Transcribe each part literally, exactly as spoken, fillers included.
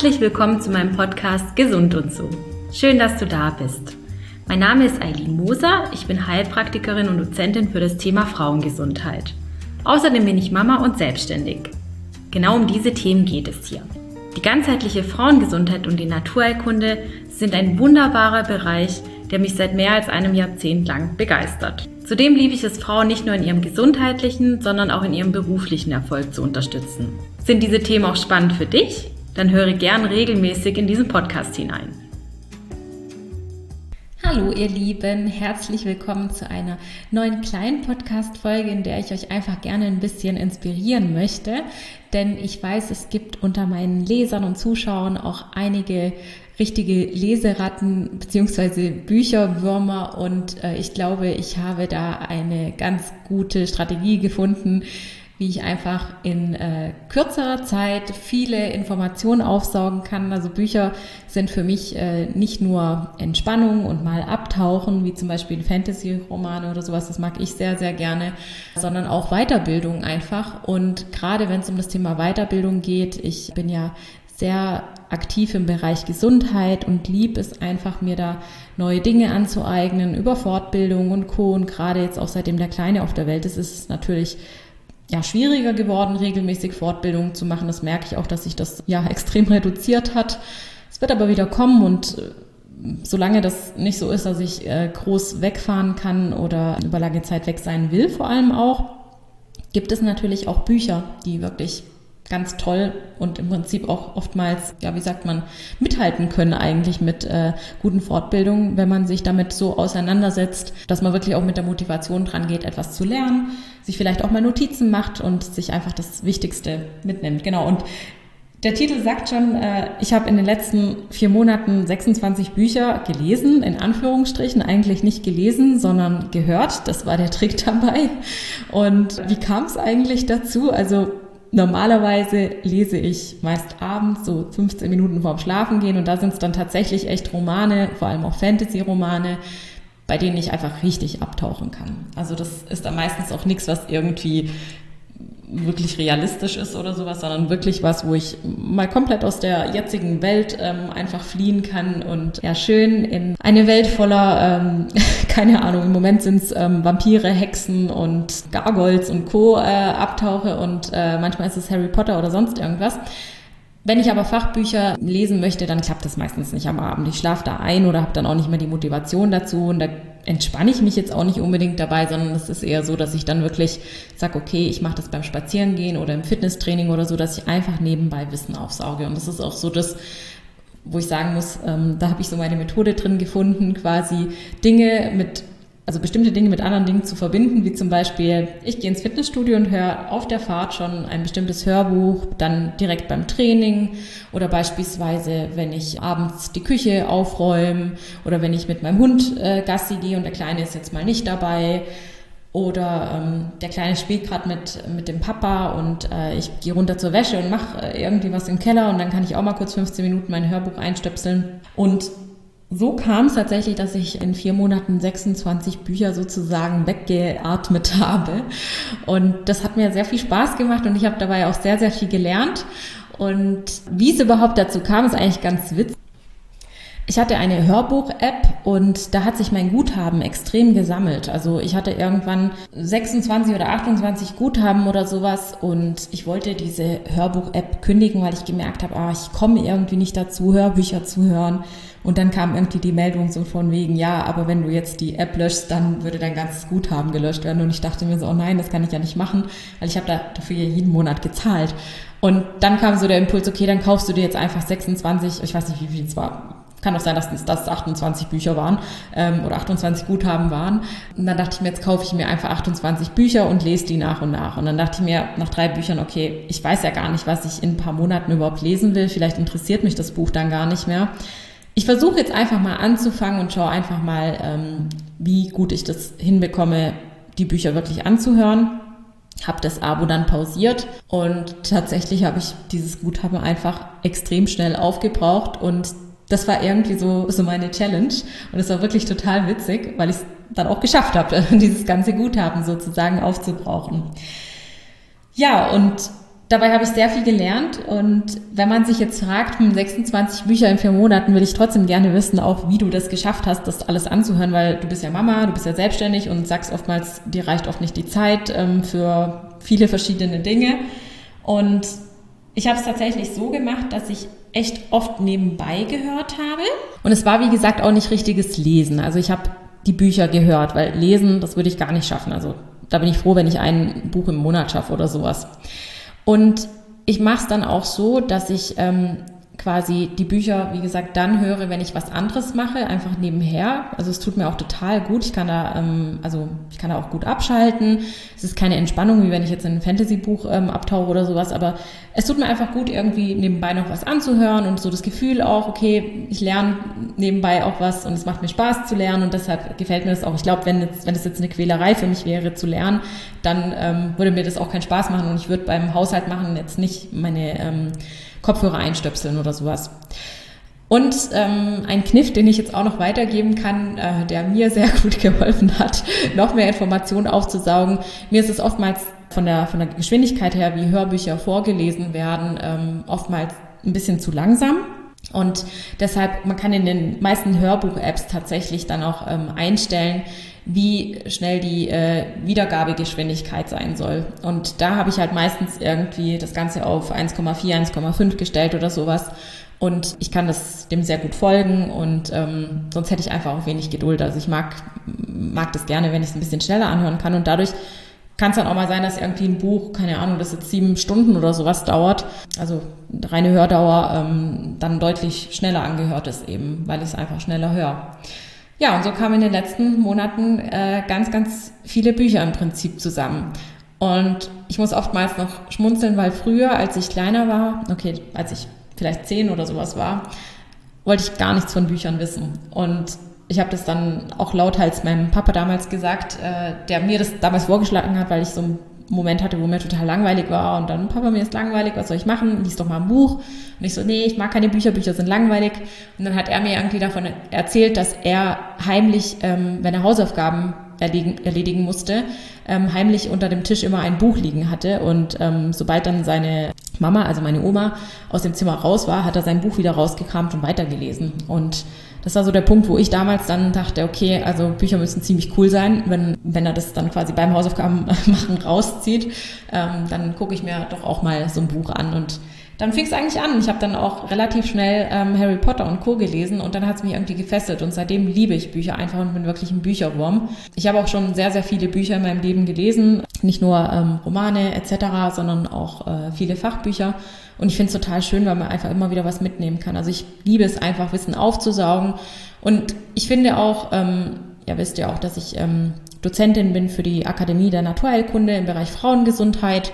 Herzlich willkommen zu meinem Podcast Gesund und so. Schön, dass du da bist. Mein Name ist Eileen Moser, ich bin Heilpraktikerin und Dozentin für das Thema Frauengesundheit. Außerdem bin ich Mama und selbstständig. Genau um diese Themen geht es hier. Die ganzheitliche Frauengesundheit und die Naturheilkunde sind ein wunderbarer Bereich, der mich seit mehr als einem Jahrzehnt lang begeistert. Zudem liebe ich es, Frauen nicht nur in ihrem gesundheitlichen, sondern auch in ihrem beruflichen Erfolg zu unterstützen. Sind diese Themen auch spannend für dich? Dann höre gern regelmäßig in diesen Podcast hinein. Hallo ihr Lieben, herzlich willkommen zu einer neuen kleinen Podcast-Folge, in der ich euch einfach gerne ein bisschen inspirieren möchte, denn ich weiß, es gibt unter meinen Lesern und Zuschauern auch einige richtige Leseratten bzw. Bücherwürmer und äh, ich glaube, ich habe da eine ganz gute Strategie gefunden, wie ich einfach in äh, kürzerer Zeit viele Informationen aufsaugen kann. Also Bücher sind für mich äh, nicht nur Entspannung und mal abtauchen, wie zum Beispiel Fantasy-Romane oder sowas, das mag ich sehr, sehr gerne, sondern auch Weiterbildung einfach. Und gerade wenn es um das Thema Weiterbildung geht, ich bin ja sehr aktiv im Bereich Gesundheit und lieb es einfach, mir da neue Dinge anzueignen über Fortbildung und Co. Und gerade jetzt auch seitdem der Kleine auf der Welt ist, ist es natürlich ja, schwieriger geworden, regelmäßig Fortbildungen zu machen. Das merke ich auch, dass sich das ja extrem reduziert hat. Es wird aber wieder kommen und äh, solange das nicht so ist, dass ich äh, groß wegfahren kann oder über lange Zeit weg sein will, vor allem auch, gibt es natürlich auch Bücher, die wirklich ganz toll und im Prinzip auch oftmals, ja, wie sagt man, mithalten können eigentlich mit äh, guten Fortbildungen, wenn man sich damit so auseinandersetzt, dass man wirklich auch mit der Motivation dran geht, etwas zu lernen, sich vielleicht auch mal Notizen macht und sich einfach das Wichtigste mitnimmt. Genau, und der Titel sagt schon, äh, ich habe in den letzten vier Monaten sechsundzwanzig Bücher gelesen, in Anführungsstrichen, eigentlich nicht gelesen, sondern gehört. Das war der Trick dabei. Und wie kam es eigentlich dazu? Also normalerweise lese ich meist abends, so fünfzehn Minuten vorm Schlafengehen, und da sind es dann tatsächlich echt Romane, vor allem auch Fantasy-Romane, bei denen ich einfach richtig abtauchen kann. Also das ist dann meistens auch nichts, was irgendwie wirklich realistisch ist oder sowas, sondern wirklich was, wo ich mal komplett aus der jetzigen Welt ähm, einfach fliehen kann und ja schön in eine Welt voller, ähm, keine Ahnung, im Moment sind es ähm, Vampire, Hexen und Gargoyles und Co. Äh, abtauche und äh, manchmal ist es Harry Potter oder sonst irgendwas. Wenn ich aber Fachbücher lesen möchte, dann klappt das meistens nicht am Abend. Ich schlafe da ein oder habe dann auch nicht mehr die Motivation dazu und da entspanne ich mich jetzt auch nicht unbedingt dabei, sondern es ist eher so, dass ich dann wirklich sage, okay, ich mache das beim Spazierengehen oder im Fitnesstraining oder so, dass ich einfach nebenbei Wissen aufsauge. Und das ist auch so das, wo ich sagen muss, ähm, da habe ich so meine Methode drin gefunden, quasi Dinge mit Also bestimmte Dinge mit anderen Dingen zu verbinden, wie zum Beispiel, ich gehe ins Fitnessstudio und höre auf der Fahrt schon ein bestimmtes Hörbuch, dann direkt beim Training oder beispielsweise, wenn ich abends die Küche aufräume oder wenn ich mit meinem Hund äh, Gassi gehe und der Kleine ist jetzt mal nicht dabei oder ähm, der Kleine spielt gerade mit mit dem Papa und äh, ich gehe runter zur Wäsche und mache äh, irgendwie was im Keller und dann kann ich auch mal kurz fünfzehn Minuten mein Hörbuch einstöpseln. Und so kam es tatsächlich, dass ich in vier Monaten sechsundzwanzig Bücher sozusagen weggeatmet habe. Und das hat mir sehr viel Spaß gemacht und ich habe dabei auch sehr, sehr viel gelernt. Und wie es überhaupt dazu kam, ist eigentlich ganz witzig. Ich hatte eine Hörbuch-App und da hat sich mein Guthaben extrem gesammelt. Also ich hatte irgendwann sechsundzwanzig oder achtundzwanzig Guthaben oder sowas und ich wollte diese Hörbuch-App kündigen, weil ich gemerkt habe, ah, ich komme irgendwie nicht dazu, Hörbücher zu hören. Und dann kam irgendwie die Meldung so von wegen, ja, aber wenn du jetzt die App löschst, dann würde dein ganzes Guthaben gelöscht werden. Und ich dachte mir so, oh nein, das kann ich ja nicht machen, weil ich habe da dafür jeden Monat gezahlt. Und dann kam so der Impuls, okay, dann kaufst du dir jetzt einfach sechsundzwanzig, ich weiß nicht, wie viel es war. Kann auch sein, dass das achtundzwanzig Bücher waren ähm, oder achtundzwanzig Guthaben waren. Und dann dachte ich mir, jetzt kaufe ich mir einfach achtundzwanzig Bücher und lese die nach und nach. Und dann dachte ich mir nach drei Büchern, okay, ich weiß ja gar nicht, was ich in ein paar Monaten überhaupt lesen will. Vielleicht interessiert mich das Buch dann gar nicht mehr. Ich versuche jetzt einfach mal anzufangen und schaue einfach mal, ähm, wie gut ich das hinbekomme, die Bücher wirklich anzuhören. Habe das Abo dann pausiert und tatsächlich habe ich dieses Guthaben einfach extrem schnell aufgebraucht und das war irgendwie so, so meine Challenge und es war wirklich total witzig, weil ich es dann auch geschafft habe, dieses ganze Guthaben sozusagen aufzubrauchen. Ja, und dabei habe ich sehr viel gelernt und wenn man sich jetzt fragt, sechsundzwanzig Bücher in vier Monaten, will ich trotzdem gerne wissen, auch wie du das geschafft hast, das alles anzuhören, weil du bist ja Mama, du bist ja selbstständig und sagst oftmals, dir reicht oft nicht die Zeit ähm, für viele verschiedene Dinge. Und ich habe es tatsächlich so gemacht, dass ich echt oft nebenbei gehört habe. Und es war, wie gesagt, auch nicht richtiges Lesen. Also ich habe die Bücher gehört, weil Lesen, das würde ich gar nicht schaffen. Also da bin ich froh, wenn ich ein Buch im Monat schaffe oder sowas. Und ich mache es dann auch so, dass ich ähm, quasi die Bücher, wie gesagt, dann höre, wenn ich was anderes mache, einfach nebenher. Also es tut mir auch total gut. Ich kann da, ähm, also ich kann da auch gut abschalten. Es ist keine Entspannung, wie wenn ich jetzt in ein Fantasy-Buch ähm, abtauche oder sowas, aber es tut mir einfach gut, irgendwie nebenbei noch was anzuhören und so das Gefühl auch, okay, ich lerne nebenbei auch was und es macht mir Spaß zu lernen und deshalb gefällt mir das auch. Ich glaube, wenn jetzt, wenn das jetzt eine Quälerei für mich wäre zu lernen, dann ähm, würde mir das auch keinen Spaß machen und ich würde beim Haushalt machen jetzt nicht meine ähm, Kopfhörer einstöpseln oder sowas. Und ähm, ein Kniff, den ich jetzt auch noch weitergeben kann, äh, der mir sehr gut geholfen hat, noch mehr Informationen aufzusaugen. Mir ist es oftmals von der von der Geschwindigkeit her, wie Hörbücher vorgelesen werden, ähm, oftmals ein bisschen zu langsam. Und deshalb, man kann in den meisten Hörbuch-Apps tatsächlich dann auch ähm, einstellen, wie schnell die äh, Wiedergabegeschwindigkeit sein soll. Und da habe ich halt meistens irgendwie das Ganze auf eins Komma vier, eins Komma fünf gestellt oder sowas. Und ich kann das dem sehr gut folgen und ähm, sonst hätte ich einfach auch wenig Geduld. Also ich mag, mag das gerne, wenn ich es ein bisschen schneller anhören kann. Und dadurch kann es dann auch mal sein, dass irgendwie ein Buch, keine Ahnung, das jetzt sieben Stunden oder sowas dauert, also reine Hördauer, ähm, dann deutlich schneller angehört ist eben, weil ich es einfach schneller höre. Ja, und so kamen in den letzten Monaten äh, ganz, ganz viele Bücher im Prinzip zusammen. Und ich muss oftmals noch schmunzeln, weil früher, als ich kleiner war, okay, als ich vielleicht zehn oder sowas war, wollte ich gar nichts von Büchern wissen. Und ich habe das dann auch lauthals meinem Papa damals gesagt, äh, der mir das damals vorgeschlagen hat, weil ich so einen Moment hatte, wo mir total langweilig war. Und dann, Papa, mir ist langweilig, was soll ich machen? Lies doch mal ein Buch. Und ich so, nee, ich mag keine Bücher, Bücher sind langweilig. Und dann hat er mir irgendwie davon erzählt, dass er heimlich, ähm, wenn er Hausaufgaben erledigen, erledigen musste, ähm, heimlich unter dem Tisch immer ein Buch liegen hatte. Und ähm, sobald dann seine Mama, also meine Oma, aus dem Zimmer raus war, hat er sein Buch wieder rausgekramt und weitergelesen. Und das war so der Punkt, wo ich damals dann dachte, okay, also Bücher müssen ziemlich cool sein, wenn wenn er das dann quasi beim Hausaufgaben machen rauszieht, ähm, dann gucke ich mir doch auch mal so ein Buch an und dann fing es eigentlich an. Ich habe dann auch relativ schnell ähm, Harry Potter und Co. gelesen und dann hat es mich irgendwie gefesselt und seitdem liebe ich Bücher einfach und bin wirklich ein Bücherwurm. Ich habe auch schon sehr, sehr viele Bücher in meinem Leben gelesen, nicht nur ähm, Romane et cetera, sondern auch äh, viele Fachbücher. Und ich finde es total schön, weil man einfach immer wieder was mitnehmen kann. Also ich liebe es einfach, Wissen aufzusaugen. Und ich finde auch, ähm, ja wisst ihr auch, dass ich ähm, Dozentin bin für die Akademie der Naturheilkunde im Bereich Frauengesundheit.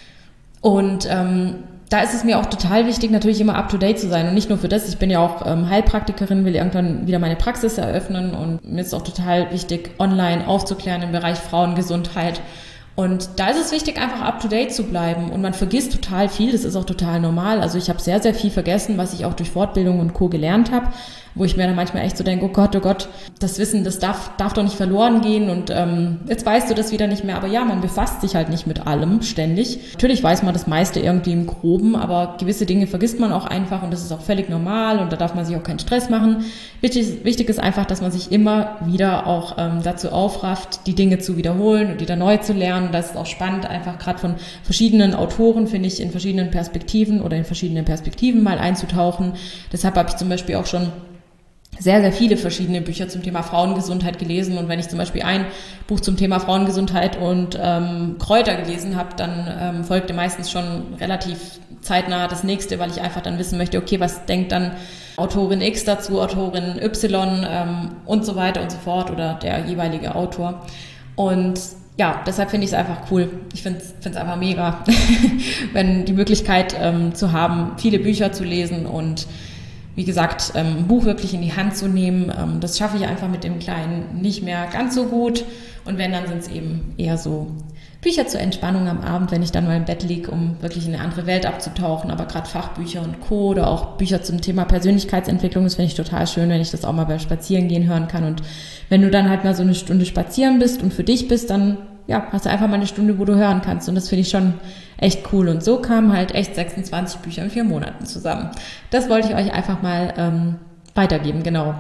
Und ähm, da ist es mir auch total wichtig, natürlich immer up-to-date zu sein. Und nicht nur für das, ich bin ja auch ähm, Heilpraktikerin, will irgendwann wieder meine Praxis eröffnen. Und mir ist auch total wichtig, online aufzuklären im Bereich Frauengesundheit. Und da ist es wichtig, einfach up-to-date zu bleiben. Und man vergisst total viel, das ist auch total normal. Also ich habe sehr, sehr viel vergessen, was ich auch durch Fortbildung und Co. gelernt habe, wo ich mir dann manchmal echt so denke, oh Gott, oh Gott, das Wissen, das darf, darf doch nicht verloren gehen und ähm, jetzt weißt du das wieder nicht mehr. Aber ja, man befasst sich halt nicht mit allem ständig. Natürlich weiß man das meiste irgendwie im Groben, aber gewisse Dinge vergisst man auch einfach und das ist auch völlig normal und da darf man sich auch keinen Stress machen. Wichtig, wichtig ist einfach, dass man sich immer wieder auch ähm, dazu aufrafft, die Dinge zu wiederholen und wieder neu zu lernen. Das ist auch spannend, einfach gerade von verschiedenen Autoren, finde ich, in verschiedenen Perspektiven oder in verschiedenen Perspektiven mal einzutauchen. Deshalb habe ich zum Beispiel auch schon sehr, sehr viele verschiedene Bücher zum Thema Frauengesundheit gelesen. Und wenn ich zum Beispiel ein Buch zum Thema Frauengesundheit und ähm, Kräuter gelesen habe, dann ähm, folgte meistens schon relativ zeitnah das nächste, weil ich einfach dann wissen möchte, okay, was denkt dann Autorin X dazu, Autorin Y ähm, und so weiter und so fort oder der jeweilige Autor. Und ja, deshalb finde ich es einfach cool. Ich finde es einfach mega, wenn die Möglichkeit ähm, zu haben, viele Bücher zu lesen und wie gesagt, ähm, ein Buch wirklich in die Hand zu nehmen. Ähm, das schaffe ich einfach mit dem Kleinen nicht mehr ganz so gut. Und wenn, dann sind es eben eher so Bücher zur Entspannung am Abend, wenn ich dann mal im Bett liege, um wirklich in eine andere Welt abzutauchen. Aber gerade Fachbücher und Co. oder auch Bücher zum Thema Persönlichkeitsentwicklung, das finde ich total schön, wenn ich das auch mal beim Spazierengehen hören kann. Und wenn du dann halt mal so eine Stunde spazieren bist und für dich bist, dann ja, hast du einfach mal eine Stunde, wo du hören kannst. Und das finde ich schon echt cool. Und so kamen halt echt sechsundzwanzig Bücher in vier Monaten zusammen. Das wollte ich euch einfach mal ähm, weitergeben, genau.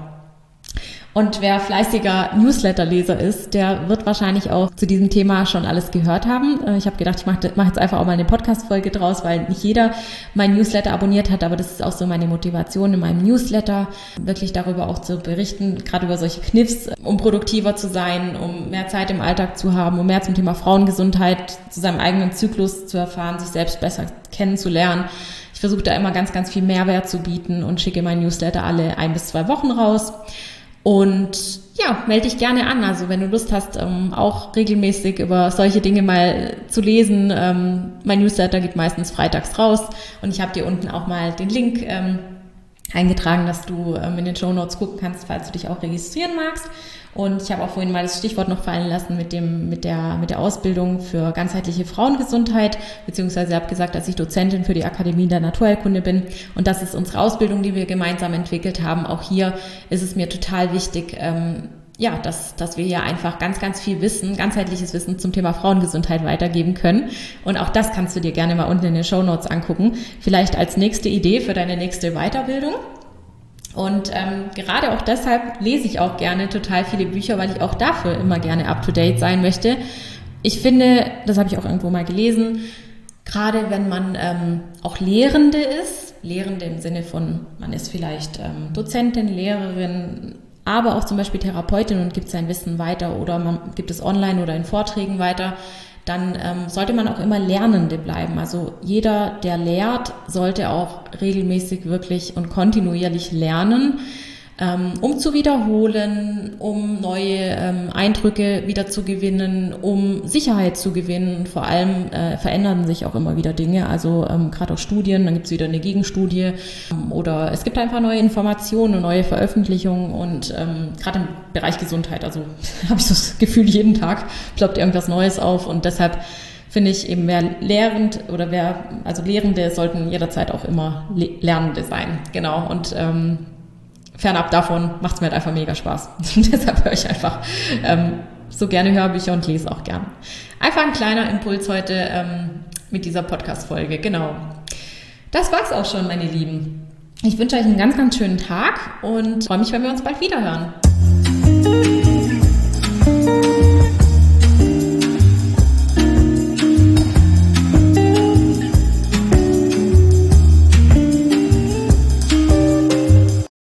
Und wer fleißiger Newsletter-Leser ist, der wird wahrscheinlich auch zu diesem Thema schon alles gehört haben. Ich habe gedacht, ich mache mach jetzt einfach auch mal eine Podcast-Folge draus, weil nicht jeder meinen Newsletter abonniert hat, aber das ist auch so meine Motivation in meinem Newsletter, wirklich darüber auch zu berichten, gerade über solche Kniffs, um produktiver zu sein, um mehr Zeit im Alltag zu haben, um mehr zum Thema Frauengesundheit, zu seinem eigenen Zyklus zu erfahren, sich selbst besser kennenzulernen. Ich versuche da immer ganz, ganz viel Mehrwert zu bieten und schicke meinen Newsletter alle ein bis zwei Wochen raus. Und ja, melde dich gerne an. Also wenn du Lust hast, ähm, auch regelmäßig über solche Dinge mal zu lesen. Ähm, mein Newsletter geht meistens freitags raus und ich habe dir unten auch mal den Link ähm, eingetragen, dass du ähm, in den Shownotes gucken kannst, falls du dich auch registrieren magst. Und ich habe auch vorhin mal das Stichwort noch fallen lassen mit dem mit der mit der Ausbildung für ganzheitliche Frauengesundheit, beziehungsweise habe gesagt, dass ich Dozentin für die Akademie der Naturheilkunde bin. Und das ist unsere Ausbildung, die wir gemeinsam entwickelt haben. Auch hier ist es mir total wichtig, ähm, ja, dass dass wir hier einfach ganz, ganz viel Wissen, ganzheitliches Wissen zum Thema Frauengesundheit weitergeben können. Und auch das kannst du dir gerne mal unten in den Shownotes angucken. Vielleicht als nächste Idee für deine nächste Weiterbildung. Und ähm, gerade auch deshalb lese ich auch gerne total viele Bücher, weil ich auch dafür immer gerne up-to-date sein möchte. Ich finde, das habe ich auch irgendwo mal gelesen, gerade wenn man ähm, auch Lehrende ist, Lehrende im Sinne von, man ist vielleicht ähm, Dozentin, Lehrerin, aber auch zum Beispiel Therapeutin und gibt sein Wissen weiter oder man gibt es online oder in Vorträgen weiter, dann ähm, sollte man auch immer Lernende bleiben. Also jeder, der lehrt, sollte auch regelmäßig wirklich und kontinuierlich lernen, ähm, um zu wiederholen, um neue ähm, Eindrücke wieder zu gewinnen, um Sicherheit zu gewinnen. Und vor allem äh, verändern sich auch immer wieder Dinge. Also ähm, gerade auch Studien, dann gibt es wieder eine Gegenstudie ähm, oder es gibt einfach neue Informationen und neue Veröffentlichungen und ähm, gerade im Bereich Gesundheit, also habe ich so das Gefühl, jeden Tag ploppt irgendwas Neues auf und deshalb finde ich eben, wer lehrend oder wer, also Lehrende sollten jederzeit auch immer Le- Lernende sein. Genau. Und ähm, fernab davon macht es mir halt einfach mega Spaß. Deshalb höre ich einfach ähm, so gerne Hörbücher und lese auch gern. Einfach ein kleiner Impuls heute ähm, mit dieser Podcast-Folge. Genau. Das war's auch schon, meine Lieben. Ich wünsche euch einen ganz, ganz schönen Tag und freue mich, wenn wir uns bald wieder hören.